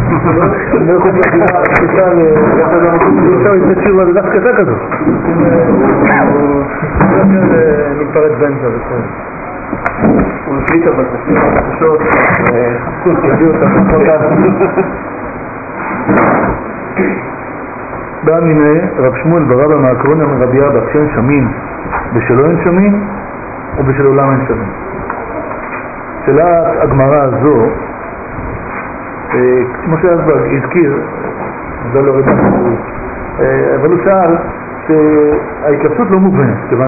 לא חוץ לחירה, אפשר לתת שיר על דף קטע כזו. מתפרץ באמצע, בסדר. הוא החליט אבל תשאיר על החשות, יביאו את החשות. בא מיני רב שמואל ברבא מהקרוניה מרבי אבא, כשאין שמין בשלו אין שמין או בשל עולם אין שמין. שאלת הגמרא הזו, כמו שהזבג הזכיר, זה לא רבה, אבל הוא שאל שההתלבטות לא מובנת, כיוון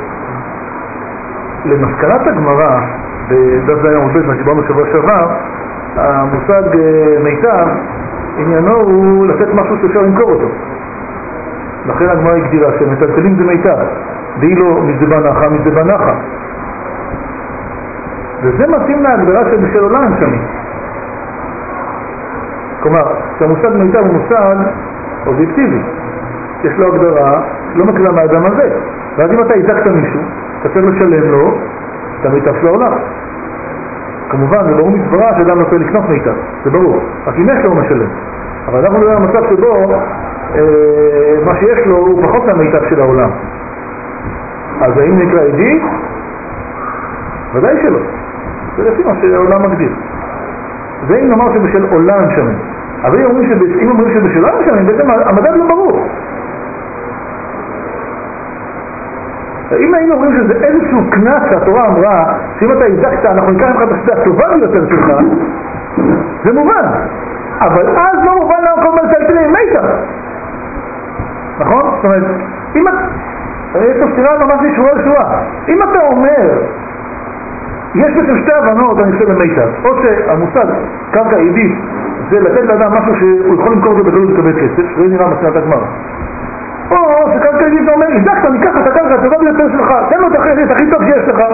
שלמסקנת הגמרא בדף זה היום ב' מה שדיברנו שבוע שעבר, המושג מיטב עניינו הוא לתת משהו שאפשר למכור אותו. לכן הגמרא הגדירה שמטלטלים זה מיטב, ואילו מזדבה נחה, מזדבה נחה. וזה מתאים להגדרה שבשל עולם שמי. כלומר, שהמושג מיטב הוא מושג אובייקטיבי. יש לו הגדרה שלא מכירה מהאדם הזה. ואז אם אתה הזקת מישהו, אתה צריך לשלם לו את המיטב של העולם. כמובן, זה ברור מסברה שאדם לא צריך לקנות מיטב, זה ברור. רק אם יש לו הוא משלם. אבל אנחנו נראה במצב שבו מה שיש לו הוא פחות מהמיטב של העולם. אז האם נקרא עדי? ודאי שלא. זה לפי מה שהעולם מגדיר. זה אם נאמר שבשל עולם שמן. אבל אם אומרים שבשל עולם שמן, בעצם המדד לא ברור. אם היינו אומרים שזה איזשהו כנס שהתורה אמרה, שאם אתה הזקת אנחנו ניקח לך את השדה הטובה ביותר שלך, זה מובן. אבל אז לא מובן למה כל מטלטלים מיטב. נכון? זאת אומרת, אם יש פה סתירה ממש לשבוע לשבוע. אם אתה אומר, יש בעצם שתי הבנות, אני חושב במיטב. או שהמושג קרקע עידית זה לתת לאדם משהו שהוא יכול למכור אותו בגלות לקבל כסף, שזה נראה מסקנת הגמרא. או שקרקע עידית זה אומר, הזקת, ניקח את הקרקע הטובה ביותר שלך, תן לו את הכי טוב שיש לך.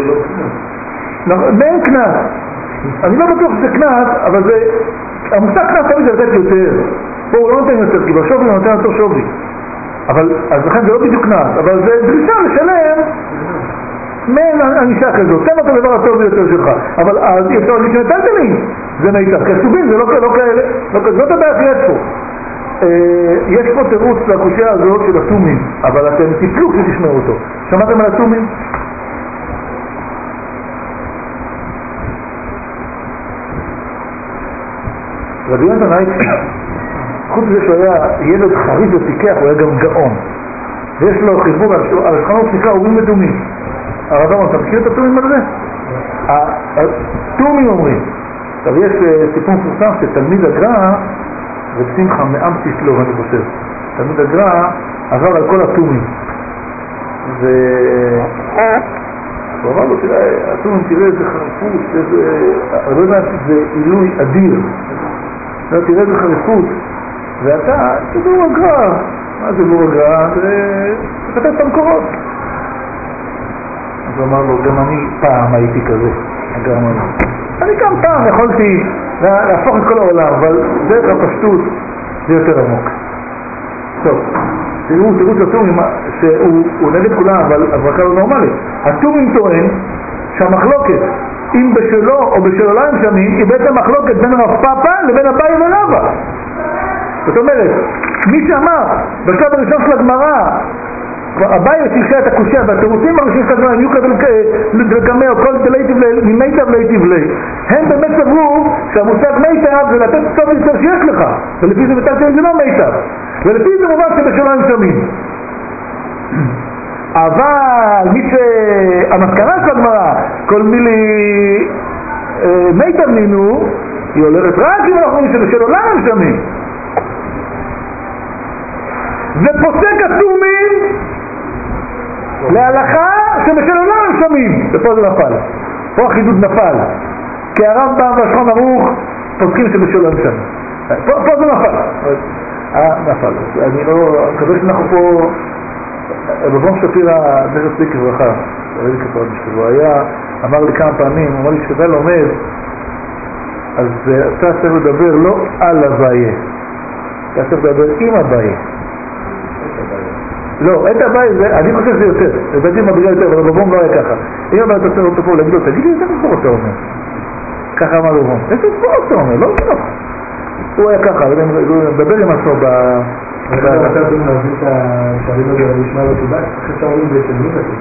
ואין כנס. אני לא בטוח שזה כנס, אבל זה... המושג כנס תמיד זה לתת יותר. פה הוא לא נותן יותר, כי בשווי הוא נותן אותו שווי. אבל, אז לכן זה לא בדיוק כנס, אבל זה דרישה לשלם מעין ענישה כזאת. תן לו את הדבר הטוב ביותר שלך. אבל אז אפשר להגיד שמטלטלים, זה מיטב. כסובים זה לא כאלה. זאת הבעיה שיש פה. יש פה תירוץ לקושיה הזאת של התומים, אבל אתם תפלו כשתשמעו אותו. שמעתם על התומים? רבי יונתן הייצקי, חוץ מזה שהוא היה ילד חריף ופיקח, הוא היה גם גאון. ויש לו חיבור על השכנות שנקרא אורים ודומים. הרב ארון, אתה מכיר את התומים על זה? התומים אומרים. עכשיו יש סיפור מפורסם שתלמיד הגר"א, ושמחה מאמצי שלו, אני חושב. תלמיד הגר"א עבר על כל התומים. והוא אמר לו, תראה, התומים, תראה איזה חריפות, לא יודע, זה עילוי אדיר. תראה איזה חריפות. ואתה, תדעו הגר"א. מה זה בור הגר"א? זה כתב את המקורות. אז הוא אמר לו, גם אני פעם הייתי כזה. הגר"א אמר לו. אני גם פעם יכולתי להפוך את כל העולם, אבל דרך הפשטות זה יותר עמוק. טוב, תראו לתומים שהוא נגד כולם, אבל הברכה לא נורמלית. התומים טוען שהמחלוקת, אם בשלו או בשל עולם שמים, היא בעצם מחלוקת בין הרב פאפא לבין אביי ורבא. זאת אומרת, מי שאמר בשלב הראשון של הגמרא, אביי שילשה את הקושיה והתירוצים הראשונים של הגמרא, יהיו כבל לגמי או כל דלייטיב ממיטב לייטיב לי. הם באמת סברו שהמושג מיטב זה לתת טוב יותר שיש לך, ולפי זה מטלטלים זה לא מיטב. ולפי זה מובן שבשל עולם שמים. אבל מי שהמסקנה של הגמרא, כל מילי מיטב נינו, היא הולכת רק אם אנחנו אומרים שבשל עולם הם שמים. ופוסק התומים להלכה שבשל עולם הם שמים. ופה זה נפל. פה החידוד נפל. כי הרמב"ם והשולחן ערוך פוסקים שבשל עולם שמים. פה זה נפל. נפל. אני לא... מקווה שאנחנו פה... רבון שפירא, זכר צדיק לברכה, הוא היה, אמר לי כמה פעמים, אמר לי כשאתה לומד, אז אתה צריך לדבר לא על אביי, אתה צריך לדבר עם אביי. לא, את אביי זה, אני חושב שזה יותר, זה בעצם מדרגה יותר, אבל רבון לא היה ככה. אם אביי אתה צריך אותו פה להגיד לו, תגיד לי איזה מספור אתה אומר. ככה אמר רבון, איזה מספור אתה אומר, לא מספור. הוא היה ככה, הוא מדבר עם עצמו אתה יכולים להבין את השערים הזה לשמוע לו תיבט? איך אפשר להבין בעצם מי זה?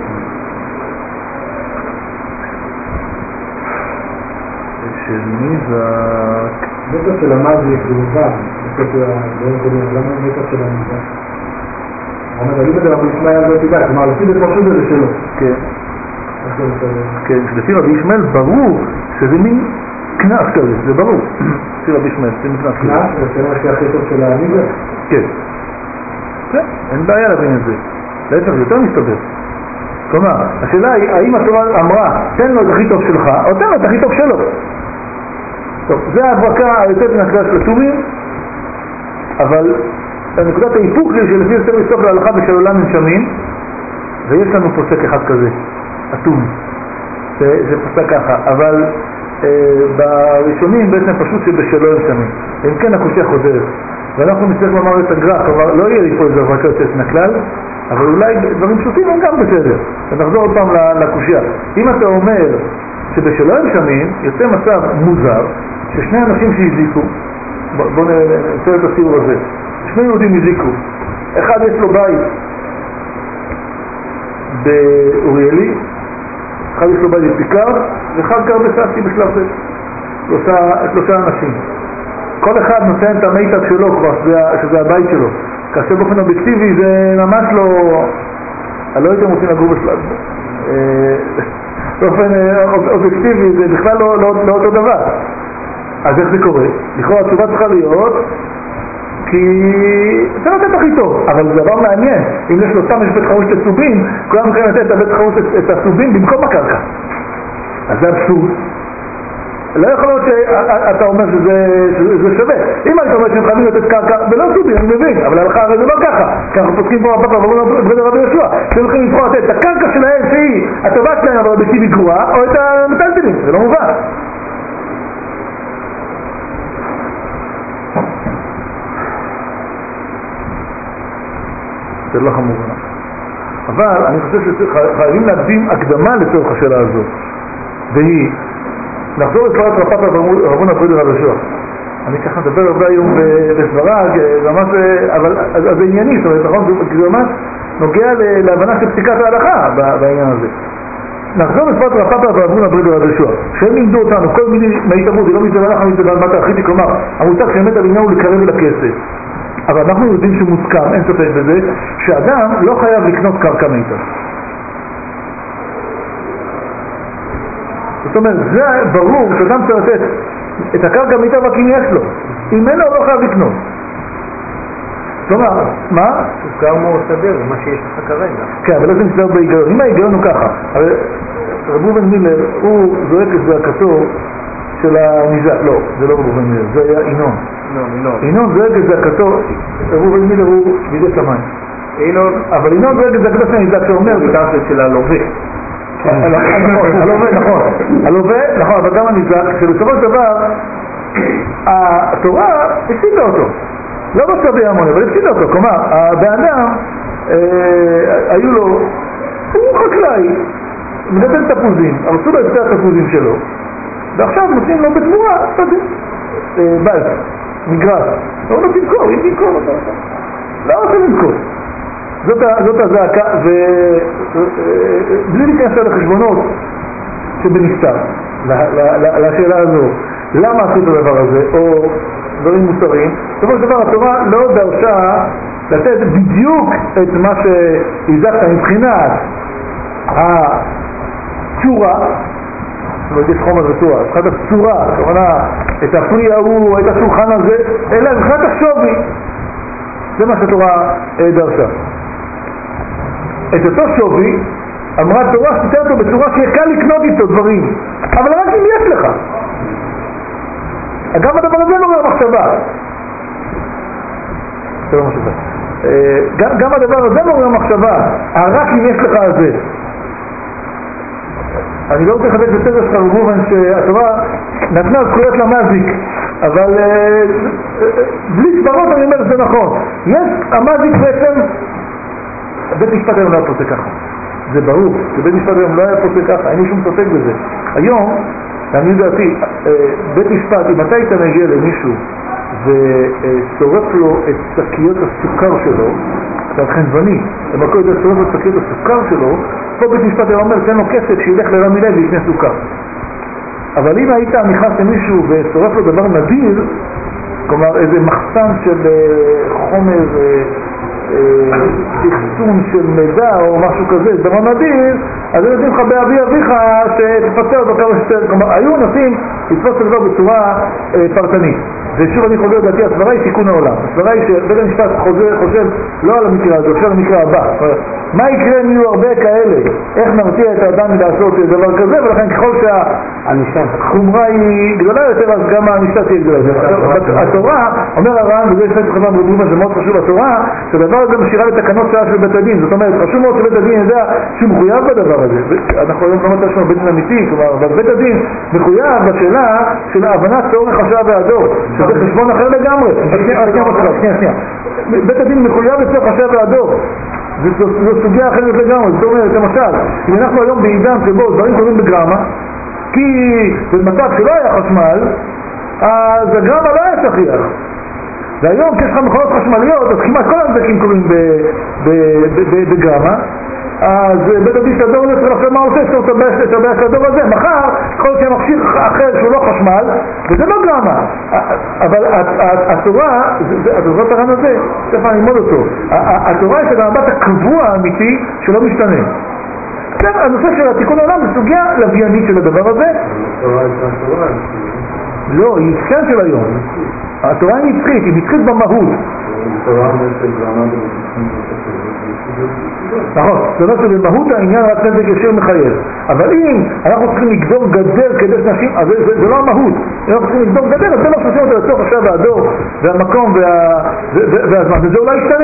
של מזק מטר של המזיק במיוחד, למה מטר של המזיק? אבל אם אתה משמע על זה תיבט, כלומר לפי זה פשוט זה שלו. כן. כן, לפי רבי ישמעאל ברור שזה מין כנף כזה, זה ברור. לפי רבי ישמעאל, זה מכנף כזה. כנף? זה כנף הכי טוב של המזיק? כן. כן, אין בעיה להבין את זה. להפך, זה יותר מסתבר. כלומר, השאלה היא, האם התורה אמרה, תן לו את הכי טוב שלך, או תן לו את הכי טוב שלו? טוב, זה ההברקה היותר מן הכלל של הטובים, אבל נקודת האיפוק היא שלפי יותר לסוף להלכה בשל עולם מנשמים, ויש לנו פוסק אחד כזה, אטום. זה פסק ככה, אבל בראשונים בעצם פשוט שבשלו מנשמים. אם כן, הקושי חוזרת. ואנחנו נצטרך לומר את הגרח, כלומר לא יהיה לי פה איזה הברקה יוצאת מן הכלל, אבל אולי דברים פשוטים הם גם בסדר. ונחזור עוד פעם לקושיה. אם אתה אומר שבשלו מנשמים, יוצא מצב מוזר, ששני אנשים שהזיקו, בואו נצא את הסיור הזה, שני יהודים הזיקו, אחד יש לו בית באוריאלי, אחד יש לו בית בפיקר, ואחד גר בססי בשלב זה, שלושה אנשים. כל אחד נותן את המיטב שלו כבר, שזה הבית שלו. כאשר באופן אובייקטיבי זה ממש לא... אני לא הייתם רוצים לגור בשלב זה. באופן אובייקטיבי זה בכלל לא אותו דבר. אז איך זה קורה? לכאורה התשובה צריכה להיות כי זה נותן הכי טוב, אבל זה דבר מעניין. אם יש לו סתם יש בית חרוש לצובים, כולם יכולים לתת את הבית חרוש את הצובים במקום הקרקע. אז זה אבסורד. לא יכול להיות שאתה אומר שזה שווה. אם היית אומר שהם חייבים לתת קרקע, ולא צובים, אני מבין, אבל הלכה הרי זה לא ככה. כי אנחנו פוסקים פה בפרק בברית רבי יהושע, שהם יכולים לבחור לתת את הקרקע שלהם שהיא הטובה שלהם אבל בטבעי גרועה, או את המטלטלים, זה לא מובן. זה לא חמור. אבל אני חושב שחייבים להקדים הקדמה לצורך השאלה הזו, והיא נחזור לסברת רפ"פ רבון הברידר הראשון. אני ככה מדבר הרבה היום בסברג, אבל זה ענייני, זאת אומרת, נכון, זה ממש נוגע להבנה של פסיקת ההלכה בעניין הזה. נחזור לסברת רפ"פ רבון הברידר הראשון, שהם לימדו אותנו, כל מיני מהתאבות, זה לא מצווה לך מצווה על מטה אחיתי, כלומר, המושג שאמת על עניין הוא לקרב לכסף. אבל אנחנו יודעים שמוסכם, אין ספק בזה, שאדם לא חייב לקנות קרקע מיתה. זאת אומרת, זה ברור שאדם צריך לתת את הקרקע מיתה רק אם יש לו. אם אין לו, הוא לא חייב לקנות. כלומר, מה? הוא גם מסתדר, מה שיש לך כרגע. כן, אבל לא זה מסתדר בהיגיון. אם ההיגיון הוא ככה, רב ראובן מילר, הוא זועק את זעקתו של הניזק. לא, זה לא רב ראובן מילר, זה היה ינון. ינון זועק את זעקתו, רב ראובן מילר הוא בידי שמיים. אבל ינון זועק את זעקתו של הניזק שאומר... זה מידה של הלווה. הלווה, נכון, אבל גם הניזק, שבסופו של דבר התורה הפסידה אותו. לא בצבי המון, אבל הפסידה אותו. כלומר, הבאדם, היו לו, הוא חקלאי, מגדל תפוזים, הרסו לו את שתי התפוזים שלו, ועכשיו נותנים לו בתמורה, בית, מגרס. לא רוצה למכור, אם למכור אותו. לא רוצה למכור. זאת הזעקה, ובלי להיכנס לחשבונות שבנסתר, לשאלה הזו, למה עשו את הדבר הזה, או דברים מוסריים, בסופו של דבר התורה לא דרשה לתת בדיוק את מה שהזכת מבחינת הצורה, זאת אומרת, יש חומר וצורה, מבחינת הצורה, הכוונה, את הפרי ההוא, את השולחן הזה, אלא מבחינת השווי, זה מה שהתורה דרשה. את אותו שווי אמרה תורה שתיתן אותו בצורה שיהיה קל לקנות איתו דברים, אבל רק אם יש לך. אגב, הדבר הזה מעורר מחשבה. גם הדבר הזה מעורר מחשבה, רק אם יש לך על זה. אני לא רוצה לחדש בסדר שלך רבובן שהתורה נתנה זכויות למזיק, אבל בלי סברות אני אומר שזה נכון. יש המזיק בעצם, בית משפט היום לא היה פוסק ככה. זה ברור, שבית משפט היום לא היה פוסק ככה, אין לי שום ספק בזה. היום, אני יודעתי, בית משפט, אם אתה היית מגיע למישהו ושורף לו את שקיות הסוכר שלו, עכשיו חנווני, במקור הזה שורף את שקיות הסוכר שלו, פה בית משפט היה אומר, תן לו כסף שילך לרמי לוי ויקנה סוכר. אבל אם היית נכנס למישהו ושורף לו דבר נדיר, כלומר איזה מחסן של חומר תחסון של מידע או משהו כזה, דבר נדיר, אז הם יודעים לך באבי אביך שתפצה אותו כמה שתר. כלומר, היו נסים לתפוס את הדבר בצורה פרטנית. ושוב אני חוזר לדעתי, הסברה היא תיקון העולם. הסברה היא שבית המשפט חושב לא על המקרה הזה, חושב על המקרה הבא. מה יקרה אם יהיו הרבה כאלה? איך נרתיע את האדם מלעשות דבר כזה? ולכן ככל שהחומרה היא גדולה יותר, אז גם הענישה תהיה גדולה יותר. התורה, אומר הר"ן, וזה לפני שחזרנו מדברים על זה מאוד חשוב, התורה, שהדבר הזה משאירה לתקנות שעה של בית הדין. זאת אומרת, חשוב מאוד שבית הדין ידע שהוא מחויב בדבר הזה. אנחנו היום לא מצא שם בית דין אמיתי, כלומר, בית הדין מחויב בשאלה של ההבנת צורך השעה והדור. זה חשבון אחר לגמרי. שנייה. בית הדין מחויב לצורך השעה והדור. זו סוגיה אחרת לגמרי. זאת אומרת, למשל, אם אנחנו היום בעידן שבו דברים קוראים בגרמה, כי במצב שלא היה חשמל, אז הגרמה לא היה שכיח. והיום כשיש לך מכונות חשמליות, אז כמעט כל הנזקים קוראים בגרמה, אז בית הדין של הדור צריך לחשוב מה עושה, שתור את הבעיה של הדור הזה. מחר יכול להיות שיהיה מכשיר אחר שהוא לא חשמל, וזה לא גרמה. אבל התורה, זאת הר"ן הזה, צריך ללמוד אותו. התורה יש את המבט הקבוע האמיתי שלא משתנה. הנושא של התיקון העולם זה סוגיה לוויינית של הדבר הזה. לא, היא כן של היום. התורה היא נצחית, היא נצחית במהות. נכון, זה לא שבמהות העניין רק נזק ישיר מחייב. אבל אם אנחנו צריכים לגדור גדר כדי שנשים, אז זה לא המהות. אם אנחנו צריכים לגדור גדר, אז זה לא שעושים אותו לצורך השעה והדור והמקום והזמן, וזה אולי ישתנה.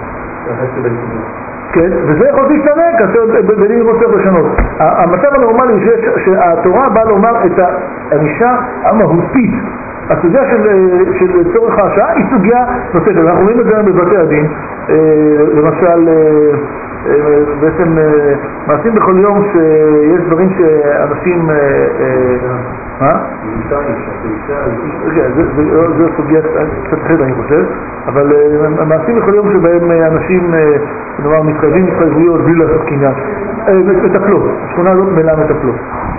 כן, וזה יכול להשתנה כאשר בדין רוצה לשנות. המצב הנורמלי שהתורה באה לומר את הענישה המהותית. הסוגיה של צורך השעה היא סוגיה נוספת. אנחנו רואים את זה בבתי הדין, למשל בעצם מעשים בכל יום שיש דברים שאנשים זו סוגיה קצת אחרת אני חושב, אבל מעשים בכל יום שבהם אנשים מתחייבים התחייבויות בלי לעשות קניין, מטפלות, השכונה הזאת מלאה מטפלות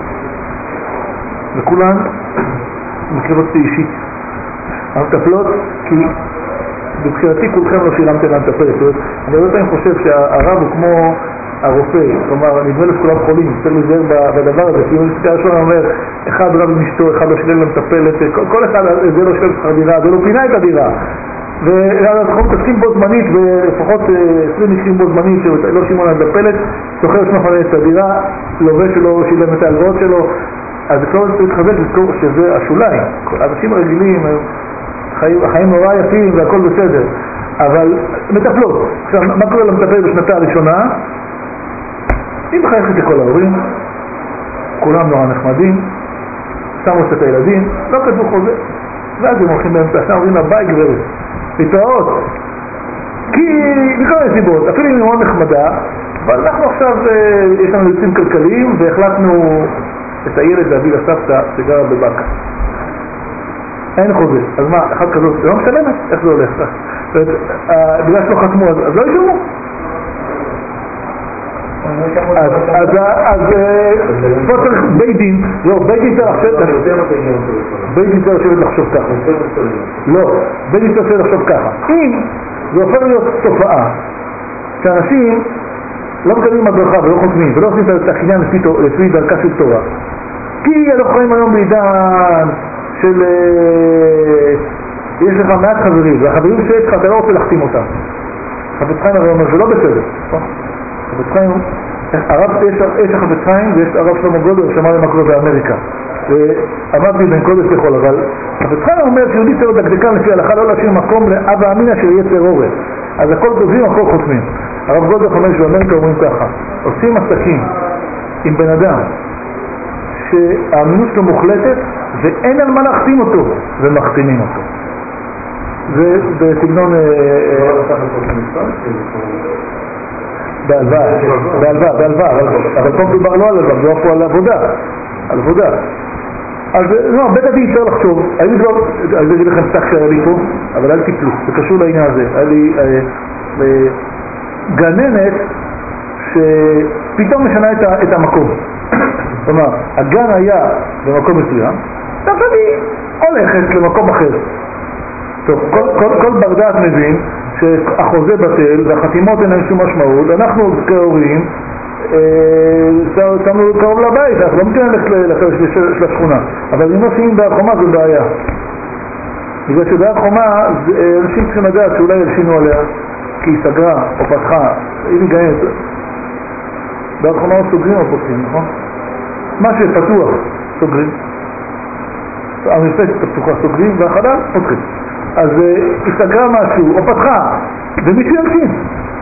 וכולן מכירות אישית המטפלות, כי בבחירתי כולכם לא שילמתם למטפלת. אני הרבה פעמים חושב שהרב הוא כמו הרופא, כלומר נדמה לי שכולם חולים, צריך להיזהר בדבר הזה, כי אם לפני הראשון אומר אחד רב עם אשתו, אחד לא שילם למטפלת, כל אחד זה לא שילם שכר דירה, זה לא פינה את הדירה, ואנחנו מתעסקים בו זמנית, ולפחות 20 מקרים בו זמנית שלא שילמו למטפלת, שוכר שמפנה את הדירה, לובש שלא שילם את ההלוואות שלו. אז זה כבר צריך לחזק לזכור שזה השוליים. אנשים רגילים, החיים נורא יפים והכל בסדר, אבל מטפלות. עכשיו, מה קורה למטפל בשנתה הראשונה? היא מחייכת לכל ההורים, כולם נורא נחמדים, שמו את הילדים, לא כתבו חוזה, ואז הם הולכים באמצע, שם אומרים לה ביי גברת, להתראות. כי מכל מיני סיבות, אפילו היא מאוד נחמדה, אבל אנחנו עכשיו, יש לנו יוצאים כלכליים והחלטנו את הילד להביא לסבתא שגרה בבקה. אין חוזה. אז מה, אחד כזאת, זה לא משלמת? איך זה הולך? בגלל שלא חתמו, אז לא ישלמו. אז פה צריך בית דין, לא, בית דין צריך לשבת לחשוב ככה. לא, בית דין צריך לשבת לחשוב ככה. אם זה הופך להיות תופעה שאנשים לא מקבלים הדרכה ולא חותמים ולא עושים את הקניין לפי דרכה של תורה, כי אנחנו חיים היום בעידן של יש לך מעט חברים והחברים שיש לך אתה לא רוצה להחתים אותם. חפץ חיים הרי אומר זה לא בסדר. חפץ חיים, יש החפץ חיים ויש הרב שלמה גולדברג שמע למה קורה באמריקה ועמדתי בין קודש לכל, אבל חפץ חיים אומר שיהודי צריך דקדקן לפי ההלכה לא להשאיר מקום לאבא אמינא של יצר אורן, אז הכל כותבים הכל חותמים. הרב גולדברג אומר שבאמריקה אומרים ככה, עושים עסקים עם בן אדם שהאמינות שלו מוחלטת ואין על מה להחתים אותו ומחתימים אותו. זה בסגנון בהלוואה, אבל פה מדובר לא על הלוואה, מדובר פה על עבודה, אז לא, בית הדין צריך לחשוב, אני אגיד לכם סך שהיה לי פה, אבל אל תיפלו, זה קשור לעניין הזה. היה לי גננת שפתאום משנה את המקום. כלומר, הגן היה במקום מסוים, ועכשיו היא הולכת למקום אחר. טוב, כל בר דעת מבין שהחוזה בטל והחתימות אין להם שום משמעות, אנחנו כהורים שמנו קרוב לבית, אנחנו לא מתכוונים ללכת של השכונה, אבל אם עושים בהר חומה זו בעיה. בגלל שבהר חומה אנשים צריכים לדעת שאולי ילשינו עליה כי היא סגרה או פתחה, היא מגיינת. בהר חומה או סוגרים או פותחים, נכון? מה שפתוח סוגרים, המרפסת הפתוחה סוגרים והחלל פותחים. אז היא סגרה משהו או פתחה ומישהו ילשין.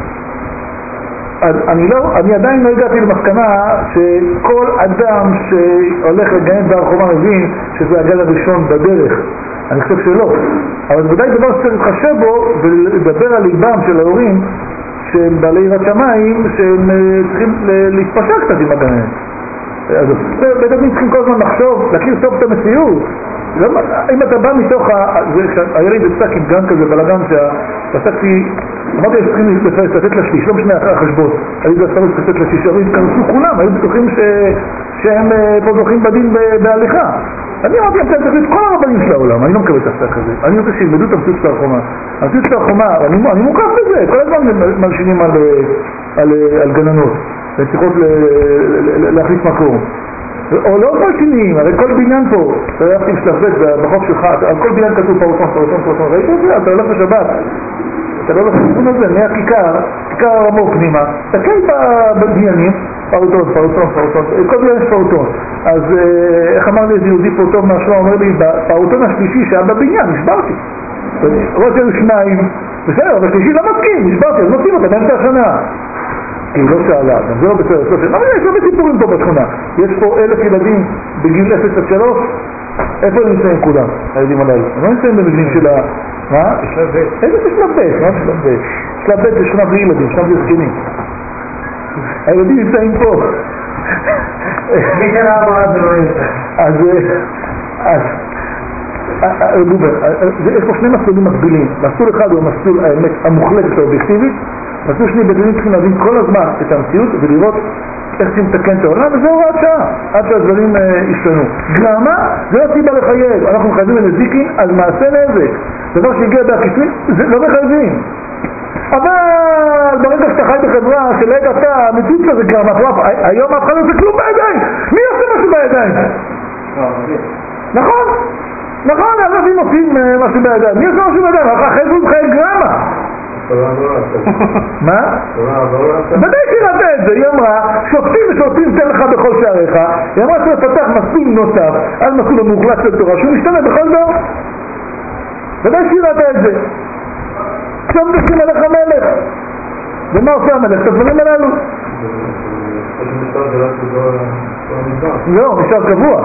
אז אני עדיין לא הגעתי למסקנה שכל אדם שהולך לגיינת בהר חומה מבין שזה הגל הראשון בדרך. אני חושב שלא. אבל זה ודאי דבר שצריך להתחשב בו ולדבר על ליבם של ההורים שהם בעלי יראת שמיים שהם צריכים להתפשט קצת עם הגננת. אז בית הדין צריכים כל הזמן לחשוב, להכיר טוב את המציאות. אם אתה בא מתוך היה לי בפסק עם גן כזה בלגן שפסקתי, אמרתי הם צריכים לתת לשליש, לא משנה אחרי החשבות, היו בספרות לתת לשליש, אבל התכנסו כולם, היו בטוחים שהם פה זוכים בדין בהליכה. אני אמרתי להם צריך את כל הרבנים של העולם, אני לא מקבל את הפסק הזה, אני רוצה שילמדו את המציאות של החומה. המציאות של החומה, אני מוקף בזה, כל הזמן מלשינים על גננות, הן צריכות להחליף מקום. או לא מלשינים, הרי כל בניין פה, אתה הולך עם שלב בחוף שלך, על כל בניין כתוב פאוטון, ראית את זה? אתה הולך בשבת, אתה לא הולך לכיוון הזה, מהכיכר, כיכר הרמור פנימה, תקל בבניינים, פאוטון, כל בניין יש פאוטון. אז איך אמר לי איזה יהודי פה טוב מהשלום, אומר לי, בפאוטון השלישי שהיה בבניין, נשברתי. רואה שהיו שניים, בסדר, אבל שלישי לא מסכים, נשברתי, אז נוסעים אותה באמצע השנה. היא לא שאלה, זה לא בסדר, אבל יש הרבה סיפורים פה בשכונה. יש פה 1,000 ילדים בגיל 0 עד 3, איפה הם נמצאים כולם, הילדים הללו? הם לא נמצאים במבנים של ה... מה? בשלב ב'. איזה בשלב ב'? מה בשלב ב'? שלב ב' זה שנה בלי ילדים, שנה בלי זקנים. הילדים נמצאים פה. מי קרה הבאה זה לא נמצא? אז... יש פה שני מסלולים מקבילים. מסלול אחד הוא המסלול האמת המוחלטת האובייקטיבית, מסלול שני בדינים צריכים להבין כל הזמן את המציאות ולראות איך צריכים לתקן את העולם, וזה הוראת שעה עד שהדברים ישתנו. למה? זה לא סיבה לחייב, אנחנו מחייבים לנזיקין על מעשה נזק, דבר שהגיע בעקיפין זה לא מחייבים. אבל ברגע שאתה חי בחברה שלעת אתה המציאות שלך זה כבר מטורף, היום אף אחד לא עושה כלום בידיים. מי עושה משהו בידיים? נכון, אנשים עושים משהו בידיים. מי עושה משהו בידיים? אחרי זה הוא מחייב גרמה. מה? בדי שירתה את זה, היא אמרה שופטים תן לך בכל שעריך. היא אמרה שפתח מסלול נוסף על מסלול המוחלט של תורה שהוא משתנה בכל דור. בדי שירתה את זה. עכשיו תשים עליך מלך. ומה עושה המלך? את הדברים הללו? לא, נשאר קבוע.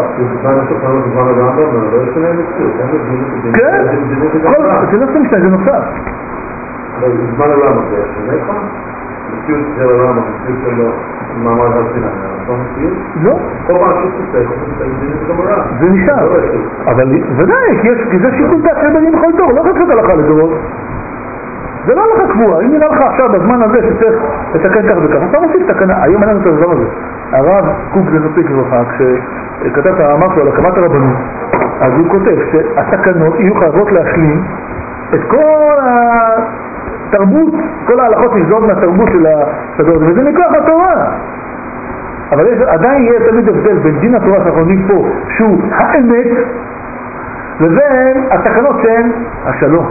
כן, זה לא משנה, זה נוסף. אבל זמן עולם הזה, שונה לך? מציאות של עולם, מציאות של מעמד הר סיני, נכון מציאות? לא. כל פעם שתצטרך, זה גם רע. זה נשאר. אבל ודאי, כי זה שיקול דעת של בנים בכל דור, לא חצות הלכה לדורות. זה לא הלכה קבועה, אם נראה לך עכשיו בזמן הזה שצריך לתקן כך וכך, אתה מוסיף תקנה, היום אין לנו את הדבר הזה. הרב קוק זנופיק זוכה, כשכתב את המאמר שלו על הקמת הרבנות, אז הוא כותב שהתקנות יהיו חייבות להשלים את כל התרבות, כל ההלכות נגזרות מהתרבות של הדור הזה, וזה מכוח התורה. אבל עדיין יהיה תמיד הבדל בין דין התורה שאנחנו עומדים פה, שהוא האמת, לבין התקנות שהן השלום.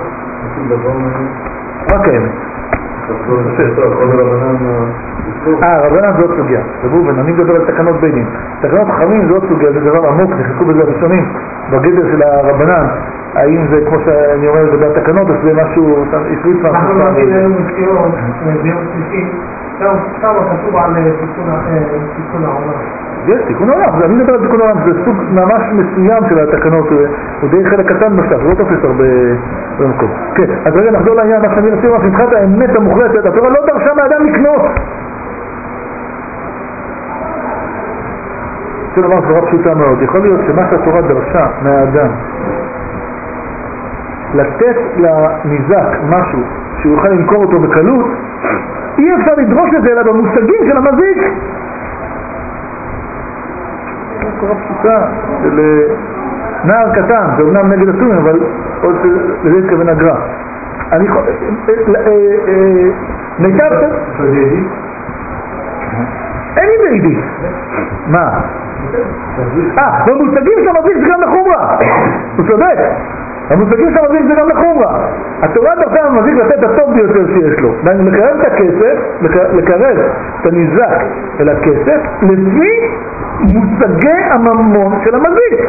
רק האמת. רבנן זה עוד סוגיה. אני מדבר על תקנות בינים. תקנות חכמים זה עוד סוגיה, זה דבר עמוק, נחלקו בזה הראשונים בגדר של הרבנן. האם זה כמו שאני אומר, זה בתקנות, אז זה משהו עשרית מה? אנחנו לא נראה מזכירות, ביום שלישי, שם כתוב על תיקון העולם. יש תיקון העולם, אני מדבר על תיקון העולם, זה סוג ממש מסוים של התקנות, הוא די חלק קטן משך, זה לא תופס הרבה במקום. כן, אז רגע נחזור לעניין, מה שאני רוצה לומר, שמבחינת האמת המוחלטת, התורה לא דרשה מאדם לקנות. רוצה לומר סברה פשוטה מאוד. יכול להיות שמה שהתורה דרשה מהאדם לתת לניזק משהו שהוא יוכל למכור אותו בקלות, אי אפשר לדרוש את זה אלא במושגים של המזיק. זו סברה פשוטה של נער קטן, זה אומנם נגד הסורים, אבל עוד לזה התכוון הגר"א. אני מיטב אין לי בעידית. מה? במושגים של המזיק זה גם לחומרה. הוא צודק. המושגים של המזיק זה גם לחומרה. התורה דרשה המזיק לתת את הטוב ביותר שיש לו. לקרב את הכסף, לקרב את הניזק אל הכסף, לפי מושגי הממון של המזיק.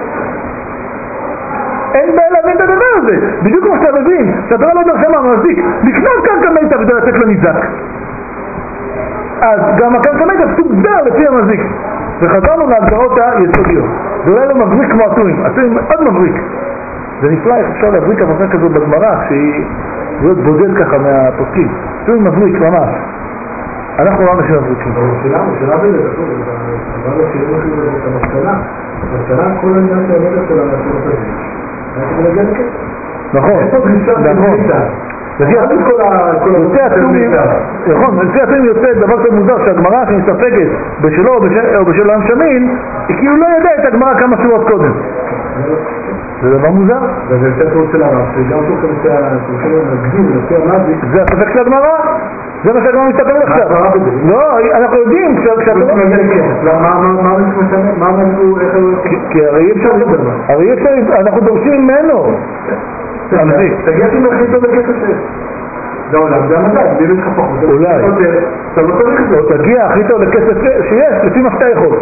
אין בעיה להבין את הדבר הזה. בדיוק כמו שאתה מבין, שהתורה לא דרשה מהמזיק לקנות קרקע מיטב כדי לתת לניזק. אז גם הקרקע מיטב תוגדר לפי המזיק. וחזרנו להגדרות היסודיות. זה אולי לא מבריק כמו הסורים, הסורים מאוד מבריק. זה נפלא איך אפשר להבריק המסע כזאת בגמרא, שהיא בודד ככה מהפוסקים. סורים מבריק ממש. אנחנו לא אנשים מבריקים. שאלה בזה, אבל לא שירים את המסקנה. המסקנה כל העניין של המדע של המסורת הזה. אנחנו נגיע לכך. נכון, נכון. לפי הסורים יוצא דבר קצת מוזר, שהגמרא שמסתפקת בשלו או בשל העם שמין, היא כאילו לא ידעה את הגמרא כמה שורות קודם. זה דבר מוזר. וזה יותר טוב של הרב, שגם שולחים להגדיר, לפי המזיק. זה הספק של הגמרא? זה מה שהגמרא מסתפק עכשיו. לא, אנחנו יודעים מה אנחנו, כי הרי אי אפשר, אנחנו דורשים ממנו. תגיע שאם הכי טוב לכסף שיש. זה עולם, זה המדע, בלי לך פחות. אולי. אתה לא צריך את זה. או תגיע הכי טוב לכסף שיש, לפי מה שאתה יכול.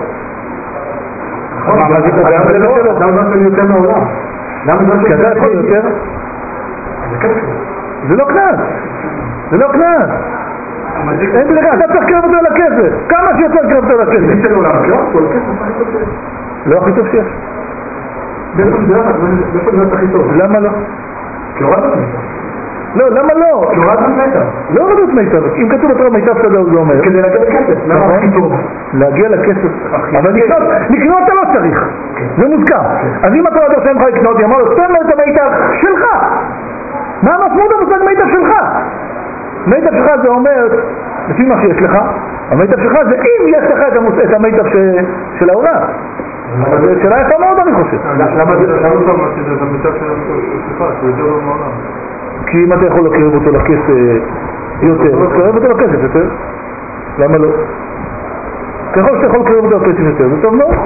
למה זה יותר מהעולם? כי אתה יכול יותר? זה לא קנס. זה לא קנס. אין בלך, אתה צריך קרב אותו לכסף. כמה שיותר קרב אותו לכסף. מי שלא לעולם, קרב אותו לכסף הכי טוב שיש. לא הכי טוב שיש. באיפה זה הכי טוב? למה לא? כי הורדת מיטב. לא, למה לא? כי הורדת מיטב. לא הורדת מיטב. אם כתוב בתורה מיטב שדה זה אומר. כדי להגיע לכסף. למה הכי טוב? להגיע לכסף. אבל לקנות אתה לא צריך. זה מוזכר. אז אם התורה דורשה ממך לקנות, היא אמרה לו, תן לו את המיטב שלך. מה המשמעות המושג מיטב שלך? מיטב שלך זה אומר, לפי מה שיש לך, המיטב שלך זה אם יש לך את המיטב של העולם. זה שאלה יפה מאוד אני חושב. למה אתה מציא את המיטב שלך, שהוא יותר לא מעולם? כי אם אתה יכול לקרב אותו לכסף יותר, אז קרב אותו לכסף יותר. למה לא? ככל שאתה יכול לקרב אותו לכסף יותר, זה טוב מאוד.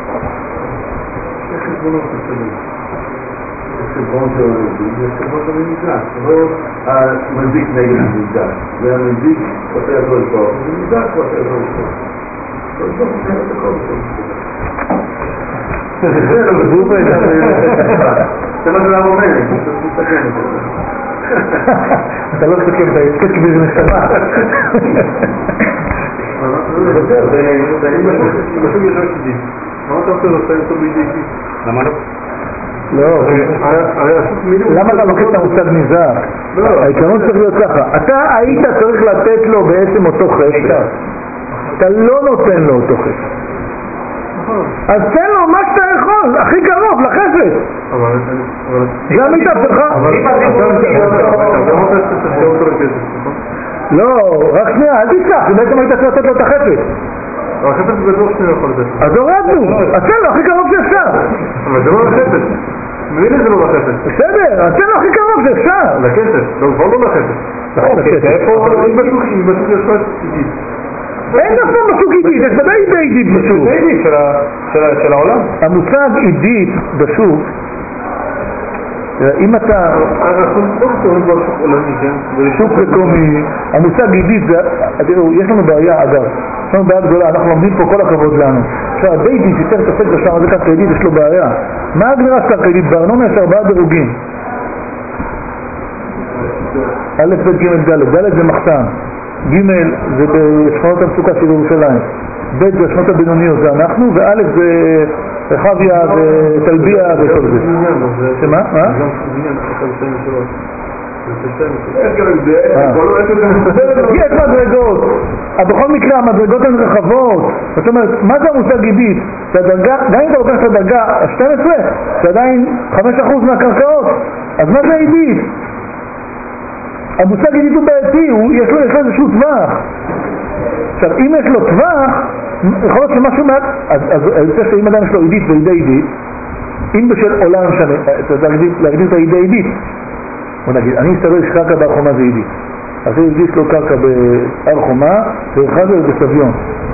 יש חשבונות מסוימים. יש חשבון של המזיק, יש חשבון של המזיק. זה לא המזיק נגד המזיק. זה המזיק, אתה יכול לקרוא. זה מזיק, אתה יכול לקרוא. זה מה שאתה אומר, אתה תסתכן את זה. אתה לא תסתכן את ההספק באיזה נשמה. זה משהו יותר שדי. מה אתה רוצה לעשות אותו בידי איתי? למה לא? לא, למה אתה לוקח את המושג ניזק? העיקרון צריך להיות ככה, אתה היית צריך לתת לו בעצם אותו חסר, אתה לא נותן לו אותו חסר, אז תן לו מה שאתה יכול, הכי קרוב לחסד. זה המיטב שלך. לא, רק שנייה, אל תצלח, זה בעצם היית צריך לתת לו את החסד. החסד זה לא שנייה יכול לתת. אז הורדנו, אז תן לו הכי קרוב שאפשר. אבל זה לא לחסד. מבין את זה לא לחסד. בסדר, אז תן לו הכי קרוב שאפשר. לכסף, לא, כבר לא לחסד. איפה אם בשוק יש לך אידית? אין דווקא בשוק אידית, יש ודאי באידית בשוק. זה אידית של העולם. המושג אידית בשוק, אם אתה... שוק מקומי, המושג אידית זה... יש לנו בעיה, אגב, יש לנו בעיה גדולה, אנחנו לומדים פה כל הכבוד לנו. עכשיו, באידית יותר תפק בשם הזה קרקע אידית, יש לו בעיה. מה הגדרה של קרקע אידית? בארנונה יש 4 דירוגים. א', ב', ג', ד', ד' זה מחסן, ג' זה בשכונות המצוקה של ירושלים, ב' זה השכונות הבינוניות, זה אנחנו, וא' זה רחביה ותלביה וכל זה. שמה? מה? יש מדרגות, בכל מקרה המדרגות הן רחבות. זאת אומרת, מה זה המושג עידית? גם אם אתה לוקח את הדרגה 12, זה עדיין 5% מהקרקעות, אז מה זה עידית? המושג עידית הוא בעייתי, יש לו איזשהו טווח. עכשיו, אם יש לו טווח, יכול להיות שמשהו מעט, אז אני חושב שאם אדם יש לו עידית ועידי עידית, אם בשל עולם שונה, צריך להגדיר את העידי עידית. בוא נגיד, אני אסתבר שקרקע בהר חומה זה עידית. אז יש לו קרקע בהר חומה, ואחד זה בסביון.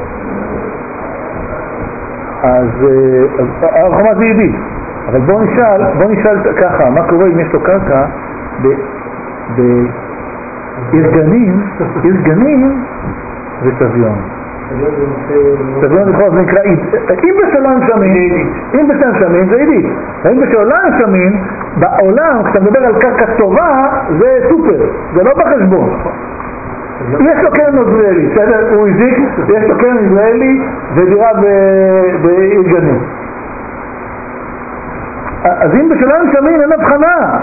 אז הר חומה זה עידית. אבל בוא נשאל ככה, מה קורה אם יש לו קרקע בארגנים וסביון. סביון בכל זה נקרא עיד. אם בשולם שמין זה עידית. אם בשולם שמין, בעולם, כשאתה מדבר על קרקע טובה, זה סופר, זה לא בחשבון. יש לו קרן עזריאלי, הוא הזיק, יש לו קרן עזריאלי ודירה בארגנים. אז אם בשולם שמין אין הבחנה.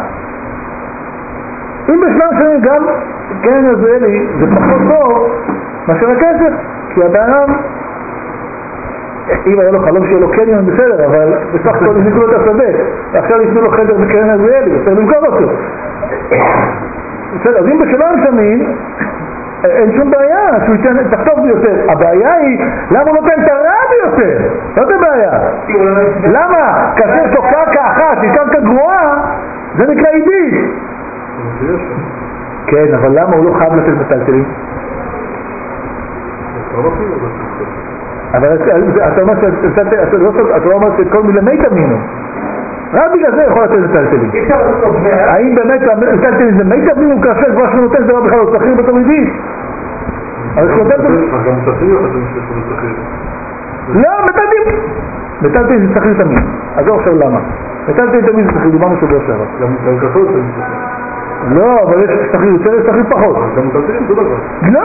אם בשולם שמין גם קרן עזריאלי זה פחות טוב מאשר הכסף, כי הבעם, אם היה לו חלום שיהיה לו קניון בסדר, אבל בסך הכל הזיקו לו את השדה, ועכשיו יתנו לו חדר בקרן עזריאלי, בסדר למכור אותו. בסדר, אז אם בשלום שמין, אין שום בעיה, שהוא ייתן את הטוב ביותר. הבעיה היא, למה הוא נותן את הרע ביותר? לא זה בעיה. למה? כאשר יש לו קרקע אחת, היא קרקע גרועה, זה נקרא עידית. כן, אבל למה הוא לא חייב לתת מטלטלים? אבל אתה אומר שכל מילה מי תמינו, רק בגלל זה יכול לתת מטלטלים. האם באמת מטלטלים זה מי תמינו כאשר כבר שהוא נותן דבר בכלל הוא שכיר בתור עידית? גם שכיר או שאתם שכיר שכיר? לא, מטלטלים זה שכיר תמיד. אז לא עכשיו למה מטלטלים תמיד זה שכיר, דיברנו שבוע שעבר. גם כסות זה שכיר. לא, אבל יש שכיר יותר, יש שכיר פחות. גם מטלטלים זה דבר. לא!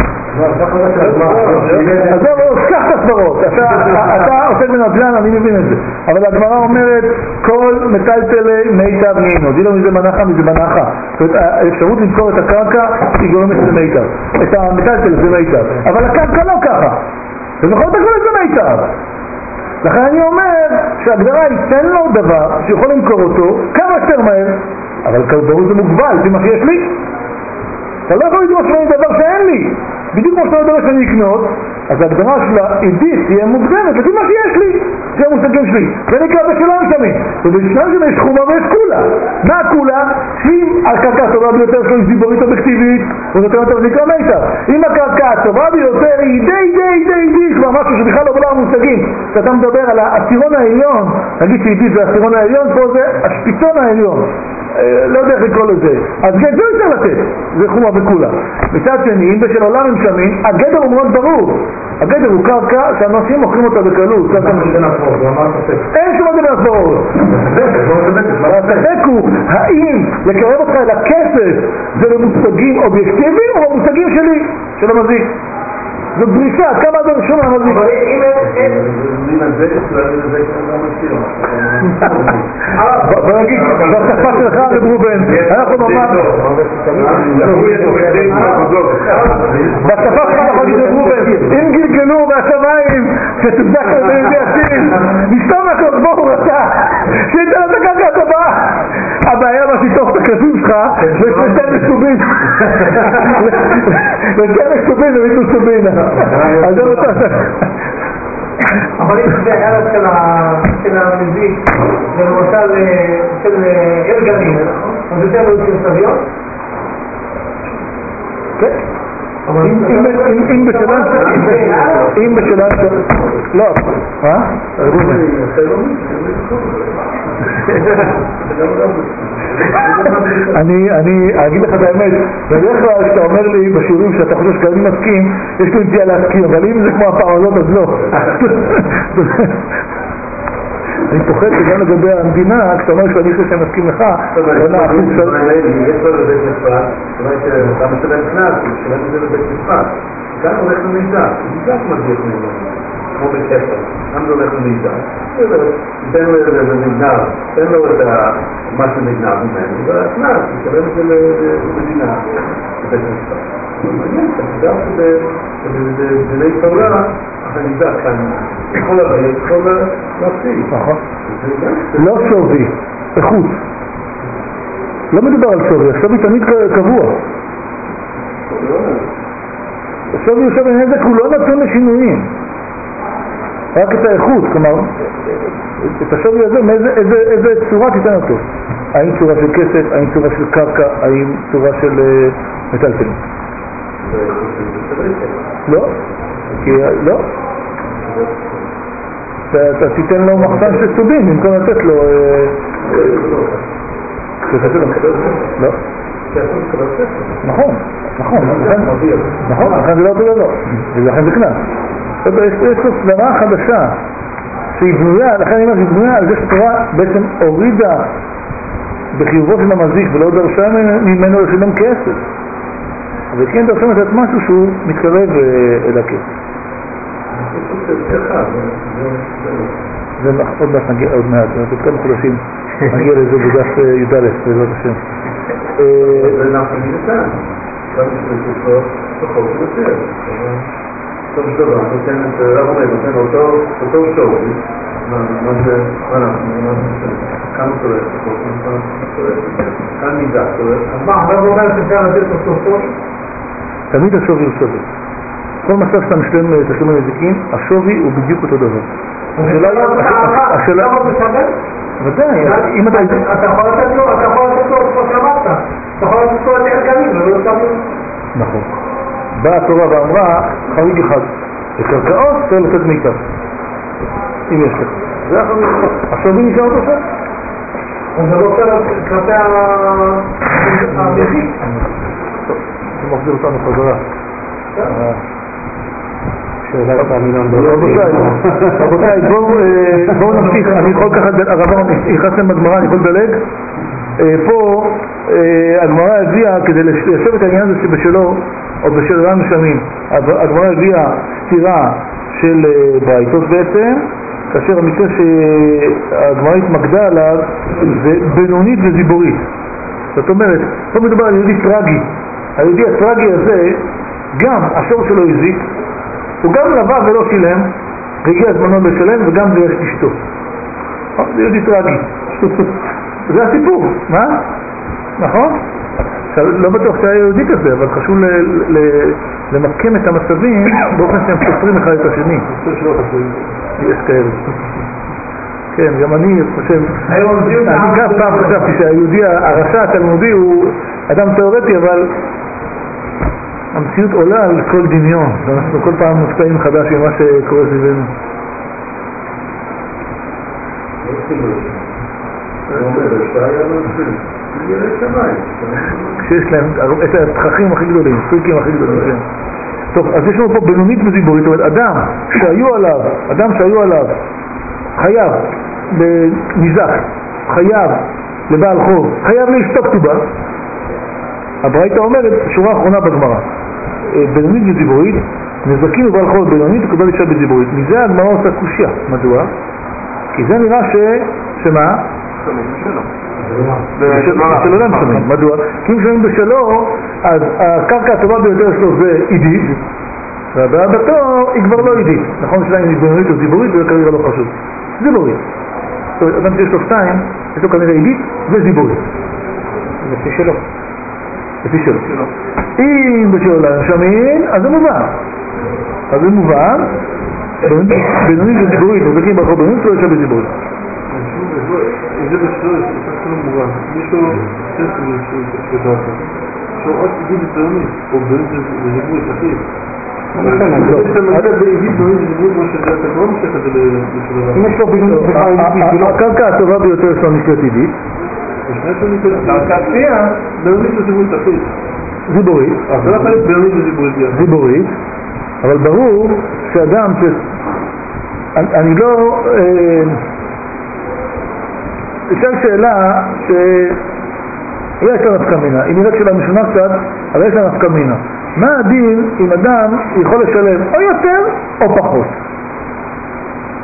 אז זהו, שכח את הסברות. אתה עושה בנדל"ן, אני מבין את זה. אבל הגמרא אומרת, כל מטלטלי מיטב נינו. די לו מזה מנחה, מזה מנחה. זאת אומרת, האפשרות למכור את הקרקע היא גורמת למיטב. את המטלטל זה מיטב. אבל הקרקע לא ככה. ובכל זאת הכל זה מיטב. לכן אני אומר שההגדרה ייתן לו דבר שיכול למכור אותו כמה יותר מהר. אבל ברור זה מוגבל, זה מה שיש לי. אתה לא יכול לדרוש ממני דבר שאין לי. בדיוק כמו שאתה לא דורש שאני לקנות, אז ההגדרה של העידית תהיה מוגזמת לפי מה שיש לי. זה המושגים שלי. זה נקרא בשלום שמין. ובשלום שמין יש חומה ויש קולה. מה הקולה? אם הקרקע הטובה ביותר שלו היא זיבורית אובייקטיבית, הוא נותן אותה ונקרא מיטב. אם הקרקע הטובה ביותר היא די, כבר משהו שבכלל לא בולה המושגים. כשאתה מדבר על העשירון העליון, נגיד שעידית זה העשירון העליון, פה זה השפיצון העליון. לא יודע איך לקרוא לזה. אז גדר יותר לתת, זה חומה וקולה. מצד שני, אם בשל עולם הם שמין, הגדר הוא מאוד ברור. הגדר הוא קרקע שהאנשים מוכרים אותה בקלות. אין שום דבר ברור. והספק הוא, האם לקרב אותך אל הכסף זה למושגים אובייקטיביים או במושגים שלי, של המזיק? זו דרישה, כמה זה ראשון המזיק? אבל אם אין זה, בוא נגיד, בשפה שלך רב רובן, אנחנו ממש בשפה שלך אנחנו נגיד רב רובן, אם גלגלו מהשמיים שתבדק על ידי עשיר, נשתום הכל, בואו רצה שייתן את הקרקע הטובה. הבעיה מה שיתוך את הכסים שלך ושתן מסובין ושתן מסובין ומיתו סובין. אז זה אותו. אבל אם זה הערך של המזיק, למשל של ארגנים, אז זה תהיה לו של סביון? כן. אם בשלב לא, מה? אני אגיד לך את האמת, בדרך כלל שאתה אומר לי בשיעורים שאתה חושב שאני מסכים, יש לי נטייה להסכים, אבל אם זה כמו הפעולות אז לא. אני פוחד שגם לגבי המדינה, כשאתה אומר שאני חושב שאני מסכים לך, לא נעשו קצת. יש לו לבית משפט, זאת אומרת שאתה משלם קנס, הוא משלם את זה לבית משפט. כאן הולך למידע, הוא נזק מגיע מידע. כמו בכפר, גם זה הולך למידה. תן לו איזה נגנב, תן לו את מה שנגנב ממנו, והקנס, תשלם את זה למדינה, לבית המשפט. מעניין, אתה יודע שבדיני תורה, החנידה כאן יכול להביא, יכול להפסיק. נכון. לא שווי, איכות. לא מדובר על שווי, השווי תמיד קבוע. השווי הוא שווי נזק, הוא לא נתון לשינויים. רק את האיכות, כלומר, את השווי הזה, איזה צורה תיתן אותו. האם צורה של כסף, האם צורה של קרקע, האם צורה של מטלטלים. לא? לא. אתה תיתן לו מחסן של סובים, במקום לתת לו... לא. נכון, לכן זה לא אותו דבר, ולכן זה קנס. יש לו סדרה חדשה שהיא בנויה, לכן אני אומר שהיא בנויה על זה שתורה בעצם הורידה בחיובו של המזיק ולא דרשה ממנו לשלם כסף, אבל כן דרשה לתת משהו שהוא מתקרב אל הכסף. זה עוד מעט, עוד כמה חודשים נגיע לזה בדף י"א בעזרת השם. זה נכון ניתן, גם יש לו פחות יותר. בסוף של דבר, נותן אותו שווי, מה זה, כאן צורך, כאן מידה צורך. אז מה, אתה אומר שאפשר לתת אותו שווי? תמיד השווי הוא שווי. כל מצב שאתה משלם תשלום הנזיקין, השווי הוא בדיוק אותו דבר. השאלה... ודאי, אם אתה... אתה יכול לתת לו, כמו שאמרת, אתה יכול לתת לו את הרגלים, לא לתת לו. נכון. באה התורה ואמרה, חריג אחד, לקרקעות צריך לתת מיטב, אם יש לך. זה החריג אחד. השווי נשאר אותו שם. אז זה לא כלפי המזיק. טוב, זה מחזיר אותנו חזרה. רבותיי, בואו נמשיך. אני יכול ככה, הרב יכנסם בגמרא, אני יכול לדלג. פה הגמרא הביאה, כדי ליישב את העניין הזה שבשלו או בשל רם שמים, הגמרא הביאה סתירה של ברייתות בעצם, כאשר המקרה שהגמרא התמקדה עליו זה בינונית וזיבורית. זאת אומרת, פה מדובר על יהודי טרגי. היהודי הטרגי הזה, גם השור שלו הזיק, הוא גם לבא ולא שילם, והגיע זמנו לשלם, וגם זה יש אשתו. זה יהודי טרגי. זה הסיפור, מה? נכון? לא בטוח שהיה יהודי כזה, אבל חשוב למקם את המצבים באופן שהם סופרים אחד את השני. יש כאלה. כן, גם אני חושב, אני גם פעם חשבתי שהיהודי, הרשע התלמודי הוא אדם תיאורטי, אבל המציאות עולה על כל דמיון, ואנחנו כל פעם מופתעים מחדש עם מה שקורה סביבנו. כשיש להם את התככים הכי גדולים, פריקים הכי גדולים. טוב, אז יש לנו פה בינונית וזיבורית, זאת אומרת, אדם שהיו עליו חייב בניזק, חייב לבעל חוב, חייב לאשתו כתובה. הברייתא אומרת, שורה האחרונה בגמרא, בינונית וזיבורית, נזקים לבעל חוב בינונית וקבל אישה בזיבורית. מזה הגמרא עושה קושיה. מדוע? כי זה נראה שמה? בשלו לא משלמים. מדוע? כי אם משלמים בשלו, אז הקרקע הטובה ביותר שלו זה עידית, והבאה בתור היא כבר לא עידית. נכון שלה היא בינונית או זיבורית, זה כנראה לא חשוב. זיבורית. זאת אומרת, אדם שיש לו שתיים, יש לו כנראה עידית וזיבורית. לפי שלו. אם בשלו לא משלמים, אז זה מובן. בינונית וזיבורית, נזקים ברחוב בינונית, לא אישה בזיבורית. זה בשלו, זה לא מובן. יש לו ספר שדעת. שהוא עוד עידית בינונית, או בינונית וזיבורית, אחי. הקרקע הטובה ביותר שלו נקראת עידית. זיבורית. אבל ברור שאדם אני לא ישאל שאלה יש לה נפקא מינה, אם נראית שאלה משונה קצת, אבל יש לה נפקא מינה. מה הדין אם אדם יכול לשלם או יותר או פחות?